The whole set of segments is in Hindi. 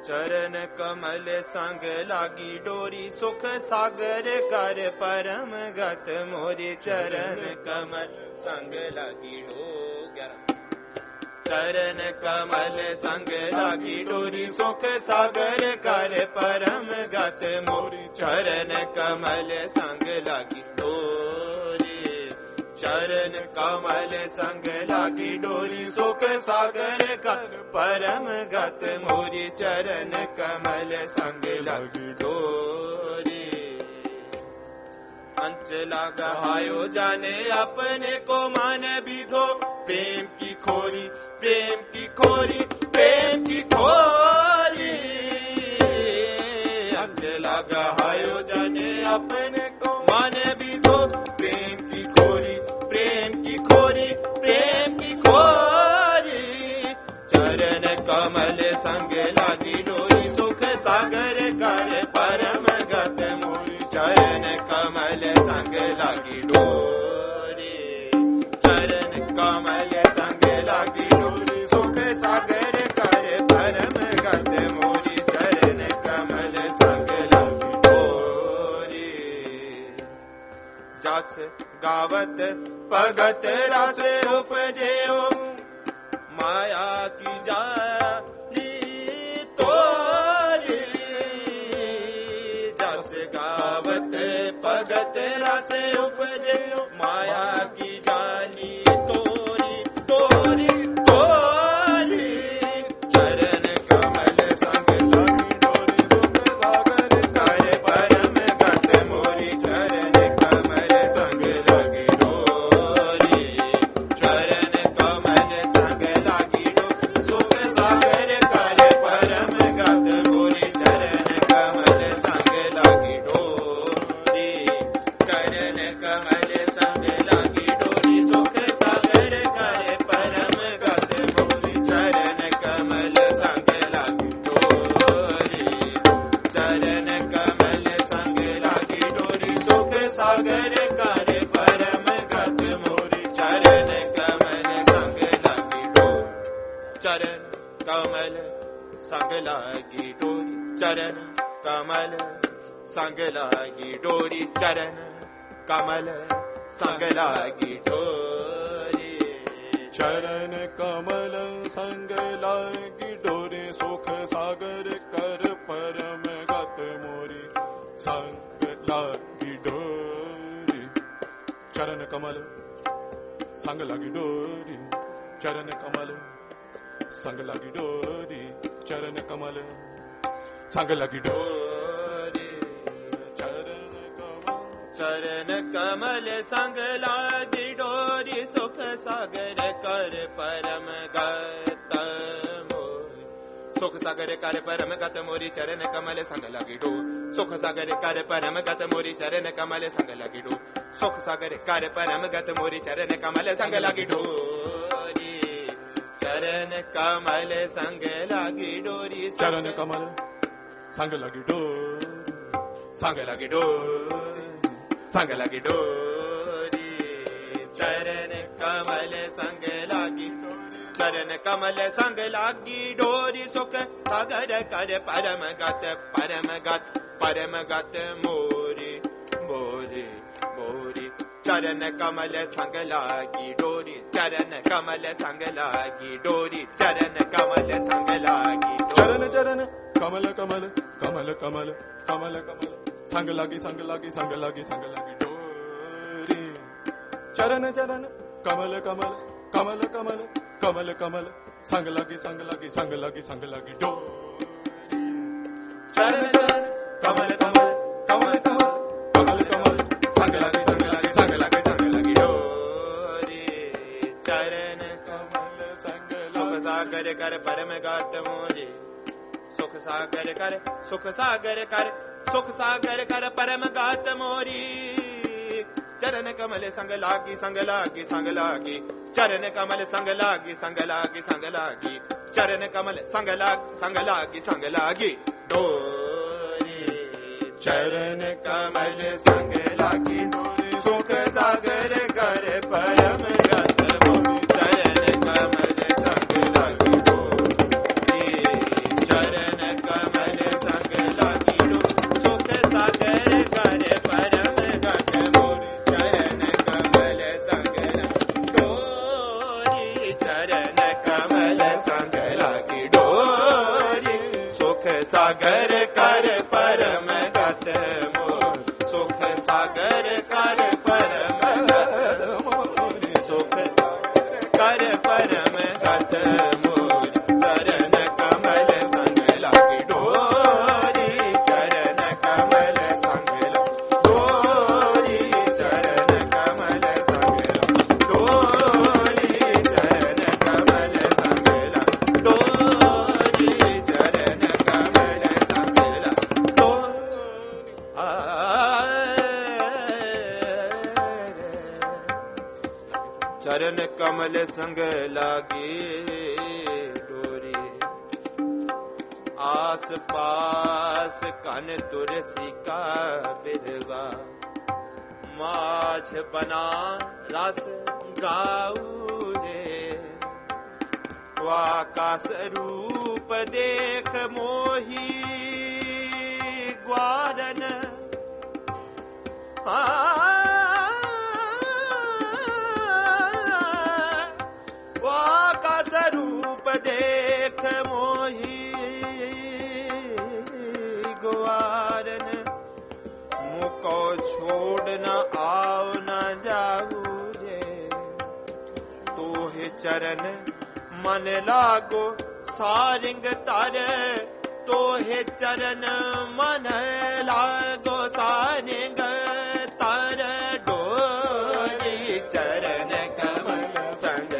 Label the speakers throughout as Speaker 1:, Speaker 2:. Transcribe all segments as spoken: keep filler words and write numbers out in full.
Speaker 1: चरण कमल संग लागी डोरी सुख सागर कर परम गत मोरी चरण कमल संग लागी डोरी चरण कमल संग लागी डोरी सुख सागर कर परम गत मोरी चरण कमल संग लागी डोरी चरण कमल संग लागी डोरी सुख सागर कर परम गत मोरी चरण कमल संग लागी डोरी अंचला गहायो जाने अपने को मान विधो प्रेम की खोरी प्रेम की खोरी प्रेम की खोरी अंचला गहायो जाने अपने को मान विधो प्रेम की खोरी प्रेम की खोरी प्रेम की खोरी चरण कमल संग लागी डोरी सुख सागर कर परम गत मोरी चरण कमल संग लागी डोरी चरण कमल संग लागी डोरी सुख सागर कर परम गत मोरी चरण कमल संग लागी डोरी जस गावत भगत रस उपजेओ माया की जाली तोरी जस गावत भगत रस उपजेओ माया की जाली तोरी तोरी तोरी चरण कमल संग लागी डोरी सुख सागर कर परम गत मोरी चरण कमल संग लागी डोरी चरण कमल संग लागी डोरी सुख सागर कर परम गत मोरी चरण कमल संग लागी डोरी चरण कमल संग लागी डोरी सुख सागर कर परम गत मोरी चरण कमल संग लागी डोरी चरण कमल संग लागी डोरी सुख सागर कर परम गत मोरी चरण कमल संग लागी डोरी चरण कमल संग लागी डोरी चरण कमल संग लागी डोरी चरण कमल संग लागी डोरी
Speaker 2: चरण कमल संग लागी डोरी सुख सागर कर परम गत मोरी संग लागी डोरी चरण कमल संग लागी डोरी चरण कमल संग लागी डोरी चरण कमल संग लागी डोरी चरण कमल
Speaker 1: चरण कमल संग लागी डोरी सुख सागर कर परम गत मोरी सुख सागर कर परम गत मोरी चरण कमल संग लागी डोरी सुख सागर कर परम गत मोरी चरण कमल संग लागी डोरी सुख सागर कर परम गत मोरी चरण कमल संग लागी डोरी चरण कमल संग लागी डोरी
Speaker 2: चरण कमल संग लागी डोरी
Speaker 1: संग लागी डोरी संग लागी डोरी चरण कमल संग लागी चरण कमल संग लागी डोरी सुख सागर कर परम गत परम गत परम गत मोरी मोरी मोरी चरण कमल संग लागी डोरी चरण कमल संग लागी डोरी चरण कमल संग लागी
Speaker 2: चरण चरण कमल कमल कमल कमल कमल कमल संग लागी संग लागी संग लागी संग लागी डोरी चरण चरण कमल कमल कमल कमल कमल कमल संग लागी संग लागी संग लागी संग लागी डोरी
Speaker 1: चरण चरण कमल कमल कमल कमल कमल कमल संग लागी संग लागी संग लागी संग लागी डोरी चरण
Speaker 2: कमल संग
Speaker 1: सुख सागर कर परम गात मोरी सुख सागर कर सुख सागर कर सुख सागर कर परम गात मोरी चरण कमल संग लागी संग लागी संग लागी चरण कमल संग लागी संग लागी संग लागी चरण कमल संग लागी संग लागी संग लागी डोरी चरण कमल संग लागी डोरी सुख सागर कर परम गत मोरी चरण कमल संग लागी डोरी चरण कमल सागर कर परम गत मोर, सुख सागर कर परम गत मोर, सुख कर परम गत मोर, चरण कमल संग लागी डोरी, चरण कमल संग लागी डोरी, चरण कमल संग लागी डोरी, चरण कमल संग लागी डोरी, चरण कमल संग लागी डोरी। चरण कमल संग लागे डोरी, आस पास कन तुलसी का बिरवा, माझ बना रस गाऊ रे, वाकास रूप देख मोही ग्वारन, वाकास रूप देख मोही ग्वारन, मुको छोड़ न आओ न जाऊ रे, तोहे चरण मन लागो सारिंग तारे, तोहे चरण मन लागो सारिंग तार, डोरी चरण कमल संग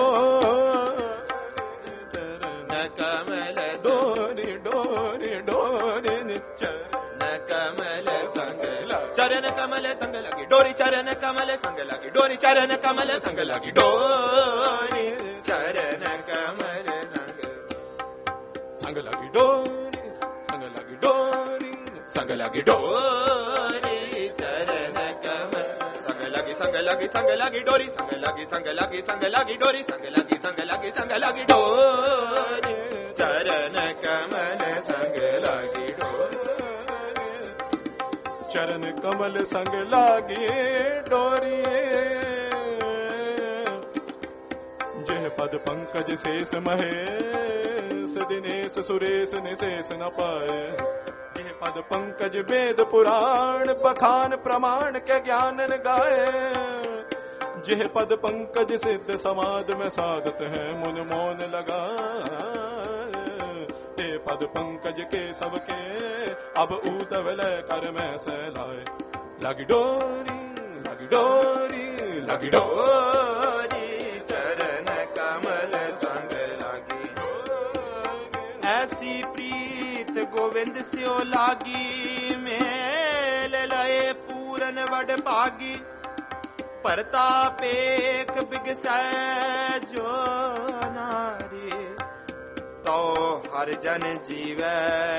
Speaker 1: चरण कमल डोरी डोरी डोरी चरण कमल संग चरण कमल संग लगी डोरी, चरण कमल संग लगी डोरी, चरण कमल संग लगी डोरी, चरण कमल संग संग लगी डोरी, संग लगी डोरी, संग लगी डोरी, चरण कमल संग लगी संग लगी संग लगी डोरी, संग लगी संग लगी संग लगी डोरी, संग लगी संग लगी संग लगी डोरी, चरण कमल संग लगी डोरी,
Speaker 2: चरण कमल संग लागे डोरी, जिह पद पंकज शेष महेश, दिनेश सुरेश निशेष न पाए, जिह पद पंकज वेद पुराण, बखान प्रमाण के ज्ञानन गाए, जिह पद पंकज सिद्ध समाध में साधत है मुन मोन लगा, ते पद पंकज के सबके अब उतवल कर में सहलाए, लगी डोरी लगी डोरी लगी डोरी,
Speaker 1: चरण कमल संग लागी डोरी, ऐसी प्रीत गोविंद स्यो लागी, मेल लय पूरन वड भागी, परतापेख बिगसै जो नारी, तो हर जन जीवै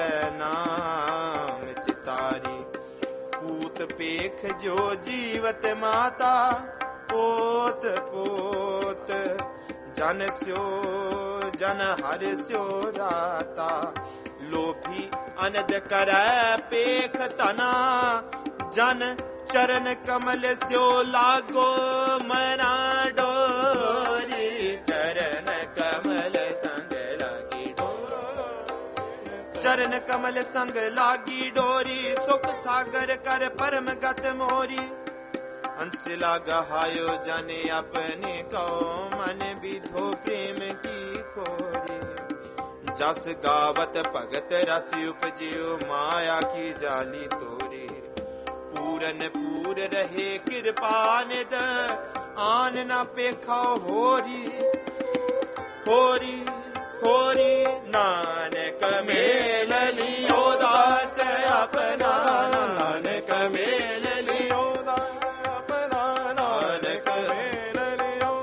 Speaker 1: नाम चितारी, पूत पेख जो जीवत माता, पोत पोत जन स्यो जन हर स्यो राता, लोभी अनद करै पेख तना, जन चरण कमल स्यो लागो मना डोरी, चरण कमल संग लागी डोरी, चरण कमल संग लागी डोरी, सुख सागर कर परम गत मोरी, अंचला गहायो जाने अपने को, मन विधो प्रेम की खोरी, जस गावत भगत रस उपजियो, माया की जाली तोरी, पूरन पूर रहे कृपा निद, आन न पेखा होरी होरी होरी, नानक मेल लियो दास अपना, नानक मेल लियो दास अपना, नानक मेल लियो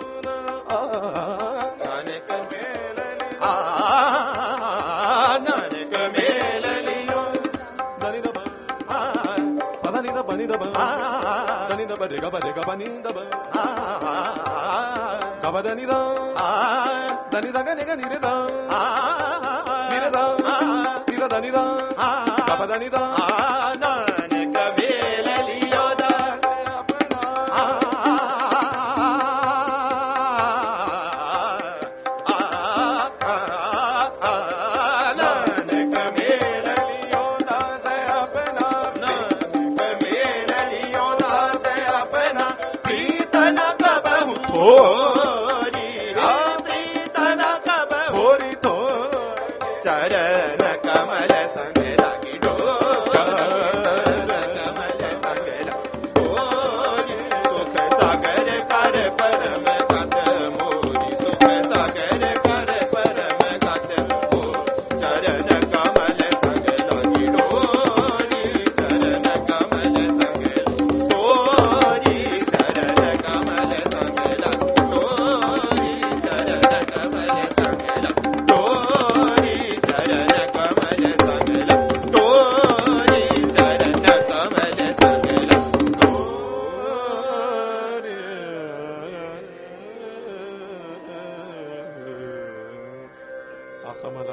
Speaker 1: नानक मेल लियो नानक मेल लियो,
Speaker 2: दनि दब पदनि दब नि दब दनि दब रे गब रे गब नि दब गब दनि द दनि द गनि गनि रे द नि रे द नि द दनि द गब दनि द,
Speaker 1: नानक मेल लियो दास अपना, नानक मेल होरी प्रीतन कब
Speaker 2: होरी तो
Speaker 1: चरण कमल संग लागी डोरी चरण कमल संग लागी डोरी सुख सागर कर परम गत मोरी सुख सागर कर परम गत मोरी चरण कमल संग लागी डोरी चरण कमल संग डोरी चरण कमल संग लागी डोरी चरण कमल संग लागी डोरी चरण कमल संग लागी डोरी चरण कमल संग लागी
Speaker 2: असमल